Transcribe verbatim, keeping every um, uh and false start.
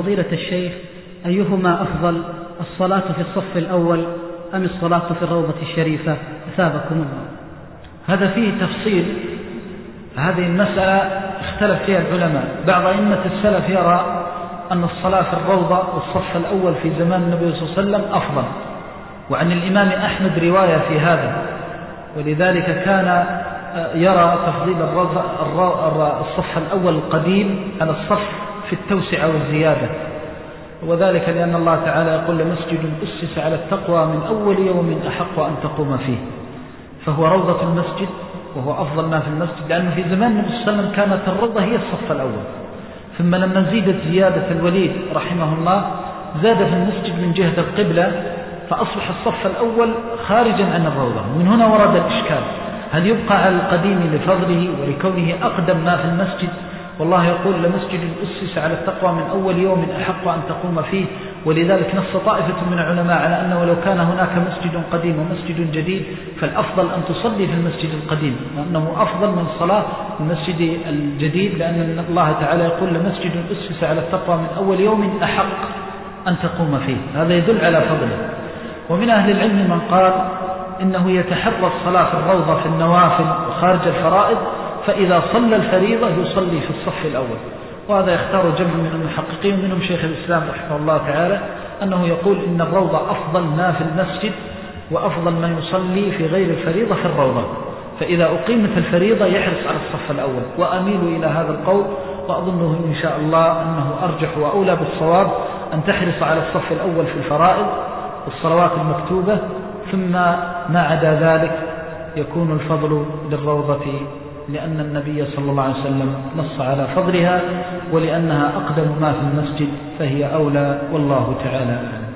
فضيلة الشيخ، أيهما أفضل، الصلاة في الصف الأول أم الصلاة في الروضة الشريفة؟ أثابكم الله. هذا فيه تفصيل. هذه المسألة اختلف فيها العلماء. بعض أئمة السلف يرى أن الصلاة في الروضة والصف الأول في زمان النبي صلى الله عليه وسلم أفضل، وعن الإمام أحمد رواية في هذا، ولذلك كان يرى تفضيل الصف الأول القديم على الصف في التوسعة والزيادة، وذلك لأن الله تعالى يقول: لمسجد أسس على التقوى من أول يوم أحق أن تقوم فيه، فهو روضة المسجد وهو أفضل ما في المسجد، لأنه في زمان النبي صلى الله عليه وسلم كانت الروضة هي الصف الأول، ثم لما زيدت زيادة الوليد رحمه الله زاد في المسجد من جهة القبلة، فأصبح الصف الأول خارجا عن الروضة. من هنا ورد الإشكال: هل يبقى على القديم لفضله ولكونه أقدم ما في المسجد؟ والله يقول: لمسجد أسس على التقوى من أول يوم أحق أن تقوم فيه، ولذلك نص طائفة من العلماء على أنه لو كان هناك مسجد قديم ومسجد جديد فالأفضل أن تصلي في المسجد القديم، وأنه أفضل من الصلاة في المسجد الجديد، لأن الله تعالى يقول: لمسجد أسس على التقوى من أول يوم أحق أن تقوم فيه. هذا يدل على فضله. ومن أهل العلم من قال إنه يتحرى الصلاة في الروضة في النوافل وخارج الفرائض، فإذا صلى الفريضة يصلي في الصف الأول، وهذا يختار جمع من المحققين منهم شيخ الإسلام رحمه الله تعالى، أنه يقول إن الروضة أفضل ما في المسجد وأفضل ما يصلي في غير الفريضة في الروضة، فإذا أقيمت الفريضة يحرص على الصف الأول. وأميل إلى هذا القول، وأظنه إن شاء الله أنه أرجح وأولى بالصواب، أن تحرص على الصف الأول في الفرائض والصلوات المكتوبة، ثم ما عدا ذلك يكون الفضل للروضة، لأن النبي صلى الله عليه وسلم نص على فضلها، ولأنها أقدم ما في المسجد فهي أولى، والله تعالى أعلم.